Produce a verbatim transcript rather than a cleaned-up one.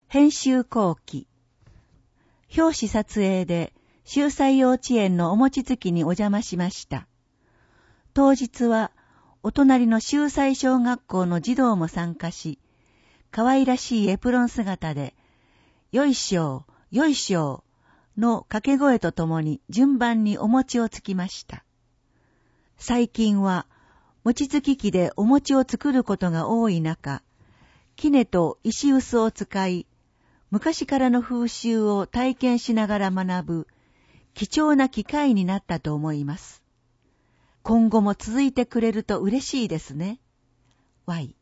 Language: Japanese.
編集後期。表紙撮影で、秀才幼稚園のお餅つきにお邪魔しました。当日は、お隣の秀才小学校の児童も参加し、可愛らしいエプロン姿で、よいしょ、よいしょの掛け声とともに順番にお餅をつきました。最近は、餅つき機でお餅を作ることが多い中、杵と石臼を使い、昔からの風習を体験しながら学ぶ貴重な機会になったと思います。今後も続いてくれると嬉しいですね。Y